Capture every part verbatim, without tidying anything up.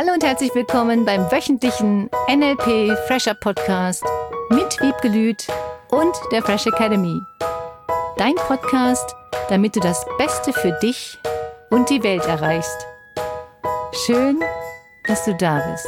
Hallo und herzlich willkommen beim wöchentlichen N L P Fresher Podcast mit Wiebke Lüth und der Fresh Academy. Dein Podcast, damit du das Beste für dich und die Welt erreichst. Schön, dass du da bist.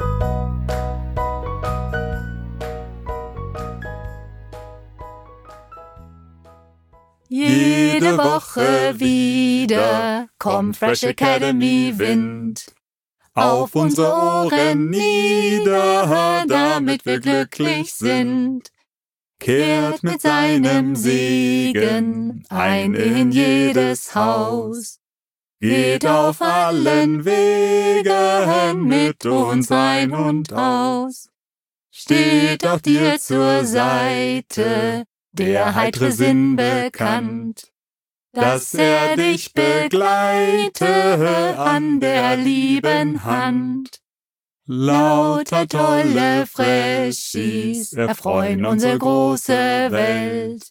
Jede Woche wieder kommt Fresh Academy Wind auf unsere Ohren nieder, damit wir glücklich sind. Kehrt mit seinem Segen ein in jedes Haus. Geht auf allen Wegen mit uns ein und aus. Steht auch dir zur Seite der heitere Sinn bekannt, dass er dich begleite an der lieben Hand. Lauter tolle Freshies erfreuen unsere große Welt,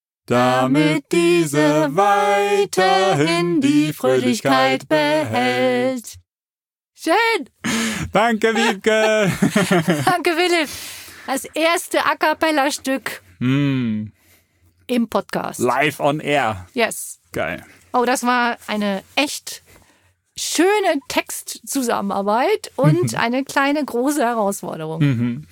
damit diese weiterhin die Fröhlichkeit behält. Schön! Danke, Wiebke! Danke, Philipp! Das erste A Cappella-Stück mm. im Podcast. Live on air. Yes. Geil. Oh, das war eine echt schöne Textzusammenarbeit und eine kleine, große Herausforderung. Mhm.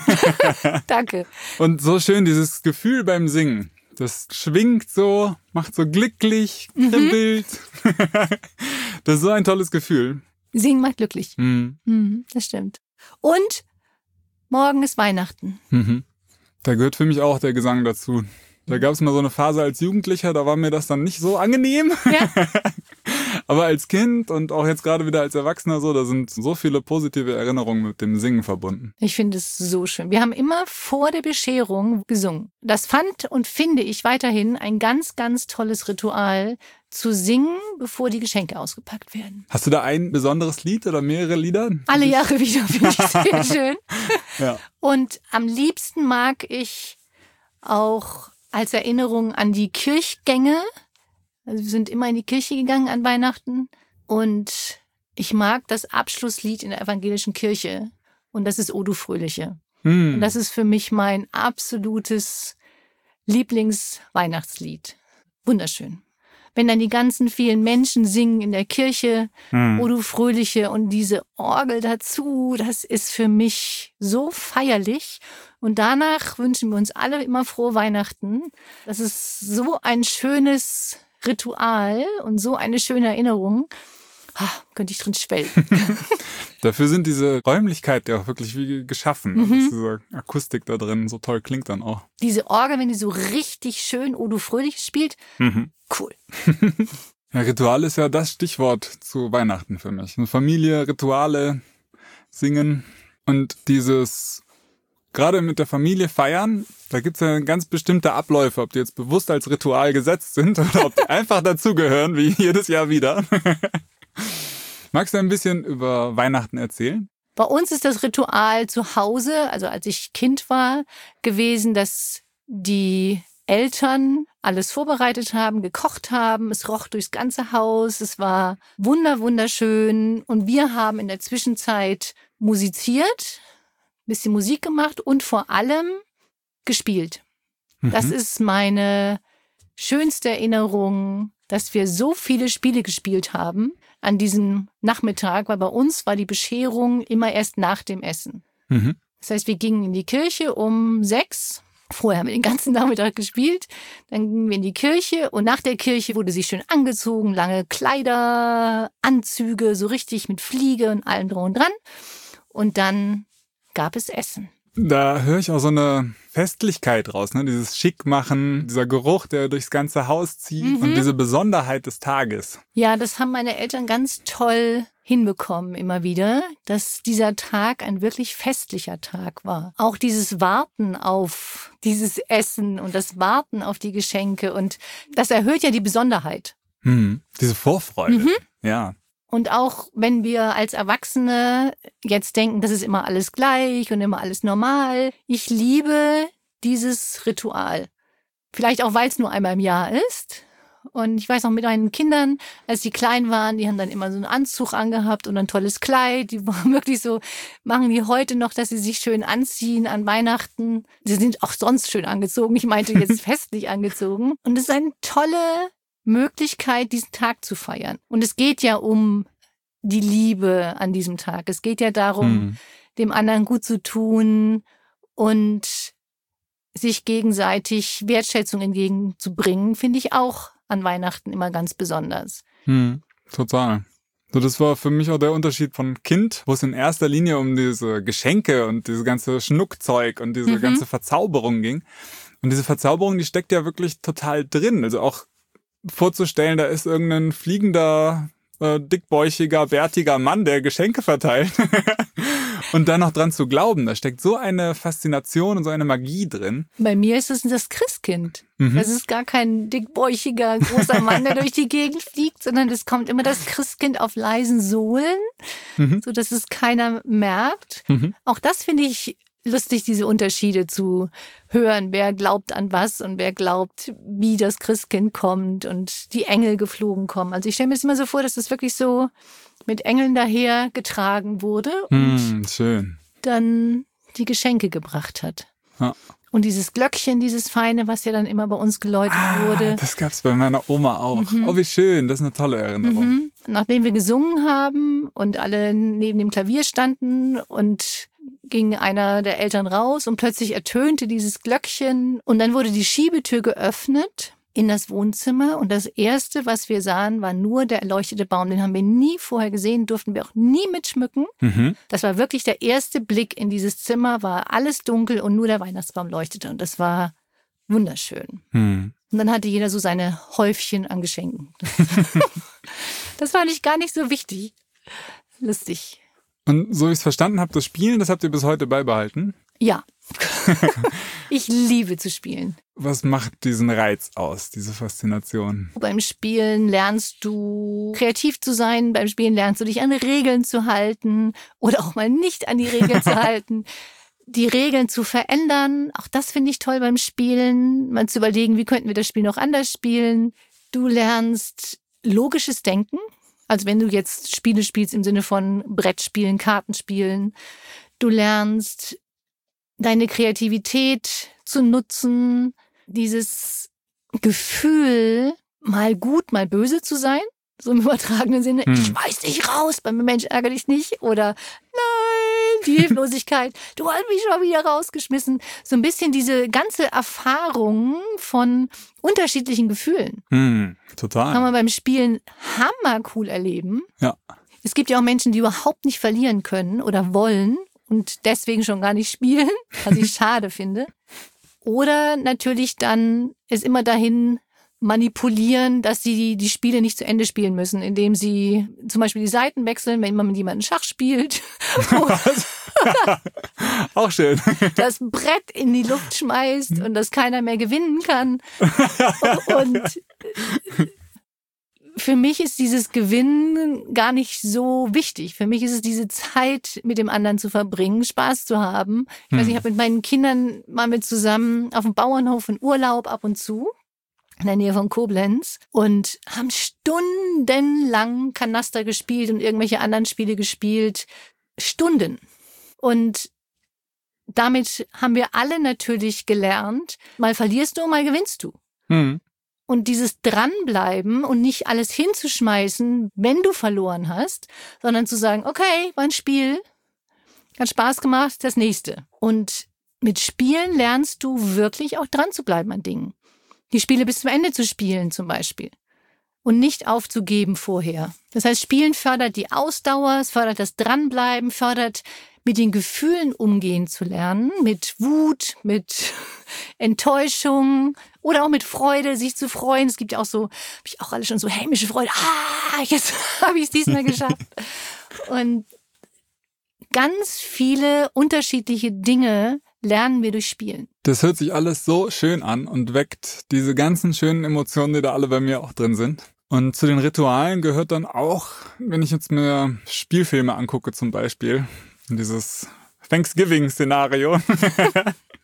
Danke. Und so schön dieses Gefühl beim Singen. Das schwingt so, macht so glücklich, kribbelt. Mhm. Das ist so ein tolles Gefühl. Singen macht glücklich. Mhm. Mhm, das stimmt. Und morgen ist Weihnachten. Mhm. Da gehört für mich auch der Gesang dazu. Da gab es mal so eine Phase als Jugendlicher, da war mir das dann nicht so angenehm. Ja. Aber als Kind und auch jetzt gerade wieder als Erwachsener so, da sind so viele positive Erinnerungen mit dem Singen verbunden. Ich finde es so schön. Wir haben immer vor der Bescherung gesungen. Das fand und finde ich weiterhin ein ganz, ganz tolles Ritual, zu singen, bevor die Geschenke ausgepackt werden. Hast du da ein besonderes Lied oder mehrere Lieder? Alle Jahre wieder, finde ich sehr schön. Ja. Und am liebsten mag ich auch als Erinnerung an die Kirchgänge. Also wir sind immer in die Kirche gegangen an Weihnachten. Und ich mag das Abschlusslied in der evangelischen Kirche. Und das ist O du Fröhliche. Hm. Und das ist für mich mein absolutes Lieblingsweihnachtslied. Wunderschön. Wenn dann die ganzen vielen Menschen singen in der Kirche, hm. O du Fröhliche und diese Orgel dazu, das ist für mich so feierlich. Und danach wünschen wir uns alle immer frohe Weihnachten. Das ist so ein schönes Ritual und so eine schöne Erinnerung. Ah, könnte ich drin schwelgen. Dafür sind diese Räumlichkeiten ja auch wirklich wie geschaffen. Mhm. Dass diese Akustik da drin so toll klingt dann auch. Diese Orgel, wenn die so richtig schön O du Fröhliche spielt, mhm. cool. Ja, Ritual ist ja das Stichwort zu Weihnachten für mich. Eine Familie, Rituale, Singen und dieses, gerade mit der Familie feiern, da gibt's ja ganz bestimmte Abläufe, ob die jetzt bewusst als Ritual gesetzt sind oder ob die einfach dazugehören, wie jedes Jahr wieder. Magst du ein bisschen über Weihnachten erzählen? Bei uns ist das Ritual zu Hause, also als ich Kind war, gewesen, dass die Eltern alles vorbereitet haben, gekocht haben. Es roch durchs ganze Haus. Es war wunder, wunderschön. Und wir haben in der Zwischenzeit musiziert, ein bisschen Musik gemacht und vor allem gespielt. Mhm. Das ist meine schönste Erinnerung, dass wir so viele Spiele gespielt haben an diesem Nachmittag, weil bei uns war die Bescherung immer erst nach dem Essen. Mhm. Das heißt, wir gingen in die Kirche um sechs. Vorher haben wir den ganzen Nachmittag gespielt. Dann gingen wir in die Kirche und nach der Kirche wurde sich schön angezogen, lange Kleider, Anzüge, so richtig mit Fliege und allem drum und dran. Und dann gab es Essen. Da höre ich auch so eine Festlichkeit raus, ne? Dieses Schickmachen, dieser Geruch, der durchs ganze Haus zieht mhm. und diese Besonderheit des Tages. Ja, das haben meine Eltern ganz toll hinbekommen immer wieder, dass dieser Tag ein wirklich festlicher Tag war. Auch dieses Warten auf dieses Essen und das Warten auf die Geschenke und das erhöht ja die Besonderheit. Hm, diese Vorfreude, mhm. ja. Und auch wenn wir als Erwachsene jetzt denken, das ist immer alles gleich und immer alles normal. Ich liebe dieses Ritual. Vielleicht auch, weil es nur einmal im Jahr ist Und ich weiß noch mit meinen Kindern, als die klein waren, die haben dann immer so einen Anzug angehabt und ein tolles Kleid. Die waren wirklich so, machen die heute noch, dass sie sich schön anziehen an Weihnachten. Sie sind auch sonst schön angezogen. Ich meinte jetzt festlich angezogen. Und es ist eine tolle Möglichkeit, diesen Tag zu feiern. Und es geht ja um die Liebe an diesem Tag. Es geht ja darum, hm. dem anderen gut zu tun und sich gegenseitig Wertschätzung entgegenzubringen, finde ich auch an Weihnachten immer ganz besonders. Hm, total. So, das war für mich auch der Unterschied von Kind, wo es in erster Linie um diese Geschenke und diese ganze Schnuckzeug und diese mhm. ganze Verzauberung ging. Und diese Verzauberung, die steckt ja wirklich total drin. Also auch vorzustellen, da ist irgendein fliegender, äh, dickbäuchiger, bärtiger Mann, der Geschenke verteilt. Und dann noch dran zu glauben, da steckt so eine Faszination und so eine Magie drin. Bei mir ist es das Christkind. Mhm. Das ist gar kein dickbäuchiger, großer Mann, der durch die Gegend fliegt, sondern es kommt immer das Christkind auf leisen Sohlen, mhm. sodass es keiner merkt. Mhm. Auch das finde ich lustig, diese Unterschiede zu hören. Wer glaubt an was und wer glaubt, wie das Christkind kommt und die Engel geflogen kommen. Also ich stelle mir das immer so vor, dass das wirklich so mit Engeln daher getragen wurde und hm, schön. dann die Geschenke gebracht hat. Ja. Und dieses Glöckchen, dieses Feine, was ja dann immer bei uns geläutet ah, wurde. Das gab's bei meiner Oma auch. Mhm. Oh, wie schön, das ist eine tolle Erinnerung. Mhm. Nachdem wir gesungen haben und alle neben dem Klavier standen und ging einer der Eltern raus und plötzlich ertönte dieses Glöckchen und dann wurde die Schiebetür geöffnet in das Wohnzimmer und das Erste, was wir sahen, war nur der erleuchtete Baum. Den haben wir nie vorher gesehen, durften wir auch nie mitschmücken. Mhm. Das war wirklich der erste Blick in dieses Zimmer, war alles dunkel und nur der Weihnachtsbaum leuchtete und das war wunderschön. Mhm. Und dann hatte jeder so seine Häufchen an Geschenken. Das fand ich gar nicht so wichtig. Lustig. Und so wie ich es verstanden habe, das Spielen, das habt ihr bis heute beibehalten? Ja. Ich liebe zu spielen. Was macht diesen Reiz aus, diese Faszination? Beim Spielen lernst du kreativ zu sein, beim Spielen lernst du dich an Regeln zu halten oder auch mal nicht an die Regeln zu halten. Die Regeln zu verändern, auch das finde ich toll beim Spielen. Mal zu überlegen, wie könnten wir das Spiel noch anders spielen. Du lernst logisches Denken. Also wenn du jetzt Spiele spielst im Sinne von Brettspielen, Kartenspielen. Du lernst deine Kreativität zu nutzen, dieses Gefühl, mal gut, mal böse zu sein, so im übertragenen Sinne, hm. ich schmeiß dich raus, beim Mensch ärgere dich nicht oder nein, die Hilflosigkeit, du hast mich schon wieder rausgeschmissen. So ein bisschen diese ganze Erfahrung von unterschiedlichen Gefühlen. Hm, total. Kann man beim Spielen hammercool erleben. Ja. Es gibt ja auch Menschen, die überhaupt nicht verlieren können oder wollen und deswegen schon gar nicht spielen, was ich schade finde. Oder natürlich dann es immer dahin manipulieren, dass sie die Spiele nicht zu Ende spielen müssen, indem sie zum Beispiel die Seiten wechseln, wenn man mit jemandem Schach spielt. Auch schön. Das Brett in die Luft schmeißt und dass keiner mehr gewinnen kann. Und für mich ist dieses Gewinnen gar nicht so wichtig. Für mich ist es diese Zeit mit dem anderen zu verbringen, Spaß zu haben. Ich hm. weiß, ich habe mit meinen Kindern mal mit zusammen auf dem Bauernhof in Urlaub ab und zu in der Nähe von Koblenz und haben stundenlang Kanaster gespielt und irgendwelche anderen Spiele gespielt. Stunden. Und damit haben wir alle natürlich gelernt, mal verlierst du, mal gewinnst du. Hm. Und dieses Dranbleiben und nicht alles hinzuschmeißen, wenn du verloren hast, sondern zu sagen, okay, war ein Spiel, hat Spaß gemacht, das nächste. Und mit Spielen lernst du wirklich auch dran zu bleiben an Dingen. Die Spiele bis zum Ende zu spielen zum Beispiel. Und nicht aufzugeben vorher. Das heißt, Spielen fördert die Ausdauer, es fördert das Dranbleiben, fördert mit den Gefühlen umgehen zu lernen, mit Wut, mit Enttäuschung oder auch mit Freude, sich zu freuen. Es gibt ja auch so, habe ich auch alle schon so hämische Freude. Ah, jetzt habe ich es diesmal geschafft. Und ganz viele unterschiedliche Dinge lernen wir durch Spielen. Das hört sich alles so schön an und weckt diese ganzen schönen Emotionen, die da alle bei mir auch drin sind. Und zu den Ritualen gehört dann auch, wenn ich jetzt mir Spielfilme angucke zum Beispiel, dieses Thanksgiving-Szenario,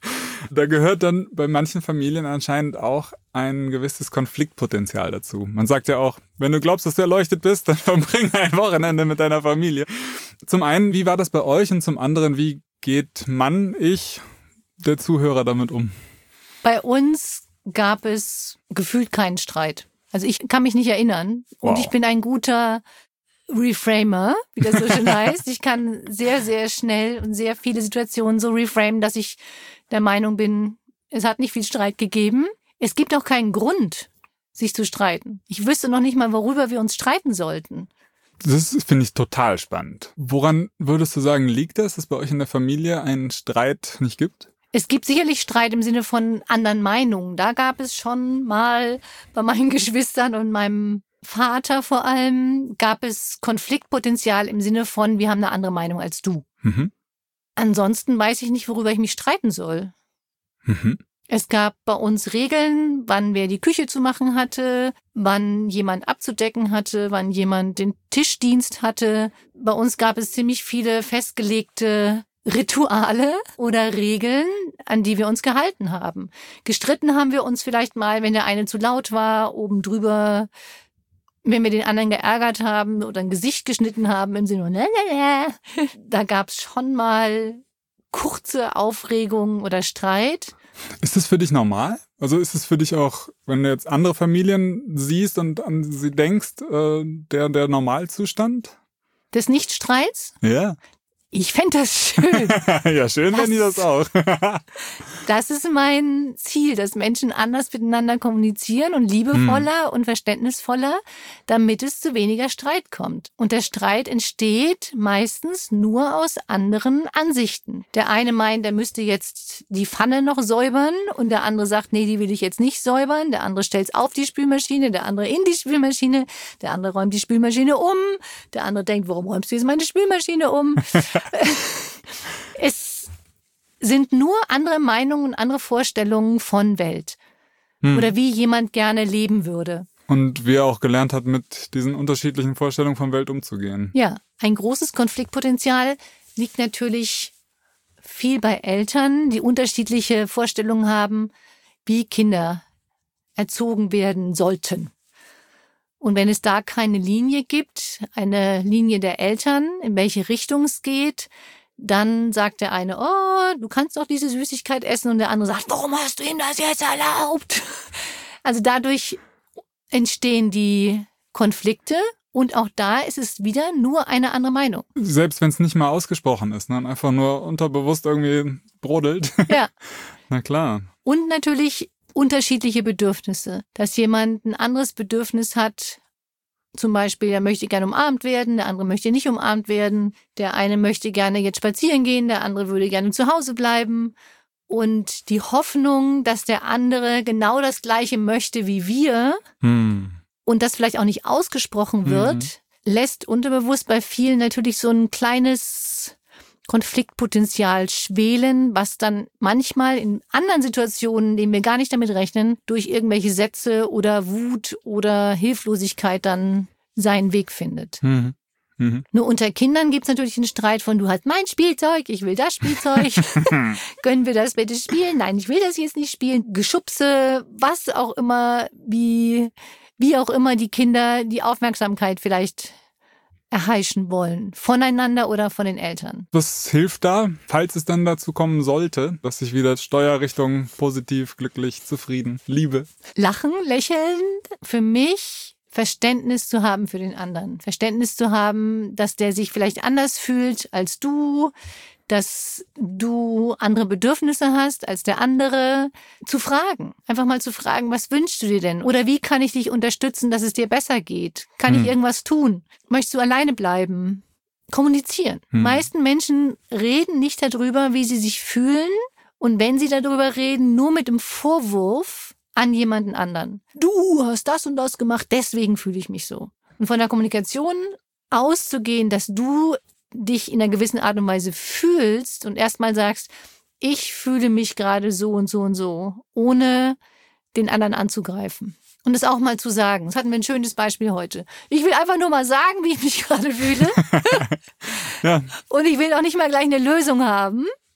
Da gehört dann bei manchen Familien anscheinend auch ein gewisses Konfliktpotenzial dazu. Man sagt ja auch, wenn du glaubst, dass du erleuchtet bist, dann verbring ein Wochenende mit deiner Familie. Zum einen, wie war das bei euch? Und zum anderen, wie geht Mann, ich, der Zuhörer damit um? Bei uns gab es gefühlt keinen Streit. Also ich kann mich nicht erinnern. Wow. Und ich bin ein guter Reframer, wie das so schön heißt. Ich kann sehr, sehr schnell und sehr viele Situationen so reframen, dass ich der Meinung bin, es hat nicht viel Streit gegeben. Es gibt auch keinen Grund, sich zu streiten. Ich wüsste noch nicht mal, worüber wir uns streiten sollten. Das finde ich total spannend. Woran würdest du sagen, liegt das, dass bei euch in der Familie einen Streit nicht gibt? Es gibt sicherlich Streit im Sinne von anderen Meinungen. Da gab es schon mal bei meinen Geschwistern und meinem Vater vor allem, gab es Konfliktpotenzial im Sinne von, wir haben eine andere Meinung als du. Mhm. Ansonsten weiß ich nicht, worüber ich mich streiten soll. Mhm. Es gab bei uns Regeln, wann wer die Küche zu machen hatte, wann jemand abzudecken hatte, wann jemand den Tischdienst hatte. Bei uns gab es ziemlich viele festgelegte Rituale oder Regeln, an die wir uns gehalten haben. Gestritten haben wir uns vielleicht mal, wenn der eine zu laut war, oben drüber, wenn wir den anderen geärgert haben oder ein Gesicht geschnitten haben im Sinne, ne, ne, ne. Da gab es schon mal kurze Aufregung oder Streit. Ist das für dich normal? Also ist es für dich auch, wenn du jetzt andere Familien siehst und an sie denkst, äh, der, der Normalzustand? Des Nichtstreits? Ja. Ich fände das schön. Ja, schön fände ich das auch. Das ist mein Ziel, dass Menschen anders miteinander kommunizieren und liebevoller hm. und verständnisvoller, damit es zu weniger Streit kommt. Und der Streit entsteht meistens nur aus anderen Ansichten. Der eine meint, er müsste jetzt die Pfanne noch säubern und der andere sagt, nee, die will ich jetzt nicht säubern. Der andere stellt es auf die Spülmaschine, der andere in die Spülmaschine, der andere räumt die Spülmaschine um, der andere denkt, warum räumst du jetzt meine Spülmaschine um? Es sind nur andere Meinungen und andere Vorstellungen von Welt. Hm. Oder wie jemand gerne leben würde. Und wie er auch gelernt hat, mit diesen unterschiedlichen Vorstellungen von Welt umzugehen. Ja, ein großes Konfliktpotenzial liegt natürlich viel bei Eltern, die unterschiedliche Vorstellungen haben, wie Kinder erzogen werden sollten. Und wenn es da keine Linie gibt, eine Linie der Eltern, in welche Richtung es geht, dann sagt der eine, oh, du kannst doch diese Süßigkeit essen. Und der andere sagt, warum hast du ihm das jetzt erlaubt? Also dadurch entstehen die Konflikte und auch da ist es wieder nur eine andere Meinung. Selbst wenn es nicht mal ausgesprochen ist, ne? Einfach nur unterbewusst irgendwie brodelt. Ja. Na klar. Und natürlich unterschiedliche Bedürfnisse. Dass jemand ein anderes Bedürfnis hat, zum Beispiel, er möchte gerne umarmt werden, der andere möchte nicht umarmt werden, der eine möchte gerne jetzt spazieren gehen, der andere würde gerne zu Hause bleiben. Und die Hoffnung, dass der andere genau das Gleiche möchte wie wir hm. und das vielleicht auch nicht ausgesprochen wird, mhm. lässt unterbewusst bei vielen natürlich so ein kleines Konfliktpotenzial schwelen, was dann manchmal in anderen Situationen, in denen wir gar nicht damit rechnen, durch irgendwelche Sätze oder Wut oder Hilflosigkeit dann seinen Weg findet. Mhm. Mhm. Nur unter Kindern gibt es natürlich einen Streit von, du hast mein Spielzeug, ich will das Spielzeug. Können wir das bitte spielen? Nein, ich will das jetzt nicht spielen. Geschubse, was auch immer, wie, wie auch immer die Kinder die Aufmerksamkeit vielleicht erheischen wollen, voneinander oder von den Eltern. Was hilft da, falls es dann dazu kommen sollte, dass sich wieder Steuerrichtung positiv, glücklich, zufrieden, Liebe? Lachen, lächeln, für mich Verständnis zu haben für den anderen. Verständnis zu haben, dass der sich vielleicht anders fühlt als du, dass du andere Bedürfnisse hast als der andere. Zu fragen, einfach mal zu fragen, was wünschst du dir denn? Oder wie kann ich dich unterstützen, dass es dir besser geht? Kann hm. ich irgendwas tun? Möchtest du alleine bleiben? Kommunizieren. Die hm. meisten Menschen reden nicht darüber, wie sie sich fühlen. Und wenn sie darüber reden, nur mit dem Vorwurf an jemanden anderen. Du hast das und das gemacht, deswegen fühle ich mich so. Und von der Kommunikation auszugehen, dass du dich in einer gewissen Art und Weise fühlst und erstmal sagst, ich fühle mich gerade so und so und so, ohne den anderen anzugreifen. Und es auch mal zu sagen. Das hatten wir ein schönes Beispiel heute. Ich will einfach nur mal sagen, wie ich mich gerade fühle. Ja. Und ich will auch nicht mal gleich eine Lösung haben. Mhm.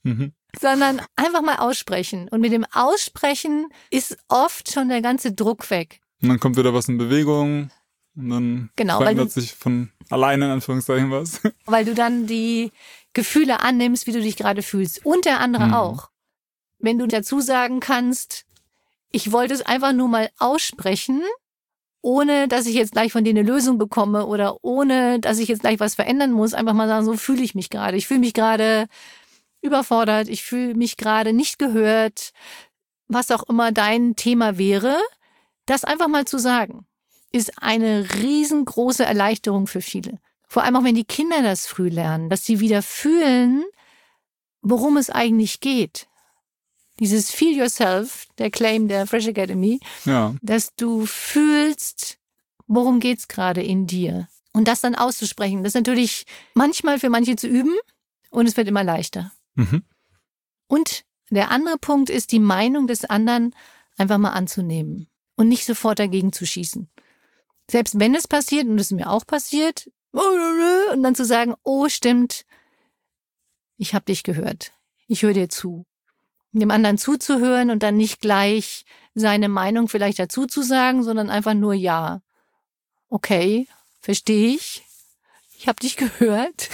sondern einfach mal aussprechen. Und mit dem Aussprechen ist oft schon der ganze Druck weg. Und dann kommt wieder was in Bewegung und dann genau, verändert sich von alleine in Anführungszeichen was. Weil du dann die Gefühle annimmst, wie du dich gerade fühlst. Und der andere mhm. auch. Wenn du dazu sagen kannst, ich wollte es einfach nur mal aussprechen, ohne dass ich jetzt gleich von dir eine Lösung bekomme oder ohne dass ich jetzt gleich was verändern muss, einfach mal sagen, so fühle ich mich gerade. Ich fühle mich gerade überfordert, ich fühle mich gerade nicht gehört, was auch immer dein Thema wäre. Das einfach mal zu sagen, ist eine riesengroße Erleichterung für viele. Vor allem auch, wenn die Kinder das früh lernen, dass sie wieder fühlen, worum es eigentlich geht. Dieses Feel Yourself, der Claim der Fresh Academy, ja. dass du fühlst, worum geht's gerade in dir. Und das dann auszusprechen, das ist natürlich manchmal für manche zu üben und es wird immer leichter. Mhm. Und der andere Punkt ist, die Meinung des anderen einfach mal anzunehmen und nicht sofort dagegen zu schießen. Selbst wenn es passiert, und das ist mir auch passiert, und dann zu sagen, oh stimmt, ich habe dich gehört, ich höre dir zu. Dem anderen zuzuhören und dann nicht gleich seine Meinung vielleicht dazu zu sagen, sondern einfach nur ja. Okay, verstehe ich. Ich habe dich gehört.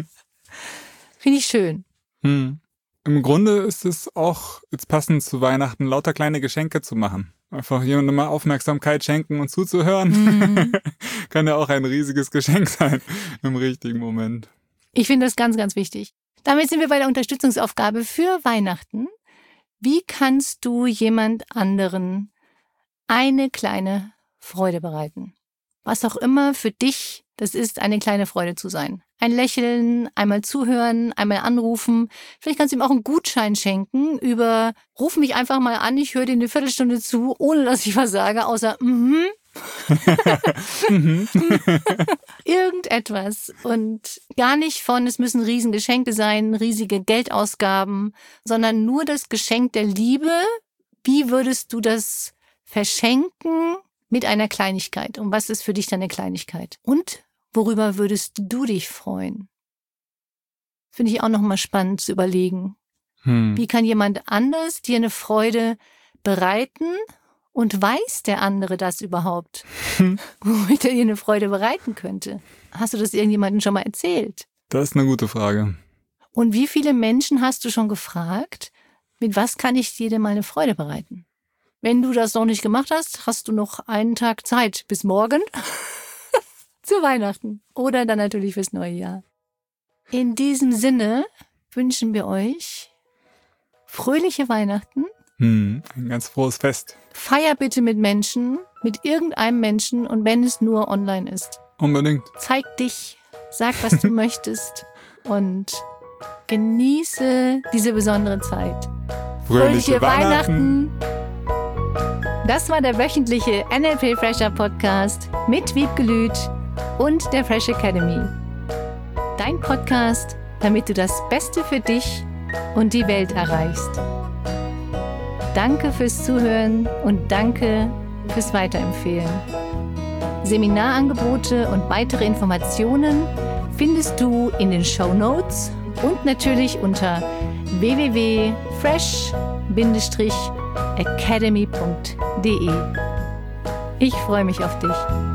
Finde ich schön. Hm. Im Grunde ist es auch jetzt passend zu Weihnachten, lauter kleine Geschenke zu machen. Einfach jemandem mal Aufmerksamkeit schenken und zuzuhören. Mhm. Kann ja auch ein riesiges Geschenk sein im richtigen Moment. Ich finde das ganz, ganz wichtig. Damit sind wir bei der Unterstützungsaufgabe für Weihnachten. Wie kannst du jemand anderen eine kleine Freude bereiten? Was auch immer für dich das ist, eine kleine Freude zu sein. Ein Lächeln, einmal zuhören, einmal anrufen. Vielleicht kannst du ihm auch einen Gutschein schenken über, ruf mich einfach mal an, ich höre dir eine Viertelstunde zu, ohne dass ich was sage, außer mhm. Irgendetwas. Und gar nicht von, es müssen Riesengeschenke sein, riesige Geldausgaben, sondern nur das Geschenk der Liebe. Wie würdest du das verschenken mit einer Kleinigkeit? Und was ist für dich deine Kleinigkeit? Und worüber würdest du dich freuen? Finde ich auch nochmal spannend zu überlegen. Hm. Wie kann jemand anders dir eine Freude bereiten? Und weiß der andere das überhaupt? Hm. Womit er dir eine Freude bereiten könnte? Hast du das irgendjemandem schon mal erzählt? Das ist eine gute Frage. Und wie viele Menschen hast du schon gefragt, mit was kann ich dir denn mal eine Freude bereiten? Wenn du das noch nicht gemacht hast, hast du noch einen Tag Zeit bis morgen zu Weihnachten oder dann natürlich fürs neue Jahr. In diesem Sinne wünschen wir euch fröhliche Weihnachten. Hm, ein ganz frohes Fest. Feier bitte mit Menschen, mit irgendeinem Menschen und wenn es nur online ist. Unbedingt. Zeig dich, sag, was du möchtest und genieße diese besondere Zeit. Fröhliche, Fröhliche Weihnachten. Weihnachten! Das war der wöchentliche N L P Fresher Podcast mit Wiebke Lüth und der Fresh Academy. Dein Podcast, damit du das Beste für dich und die Welt erreichst. Danke fürs Zuhören und danke fürs Weiterempfehlen. Seminarangebote und weitere Informationen findest du in den Shownotes und natürlich unter w w w punkt fresh academy punkt d e. Ich freue mich auf dich.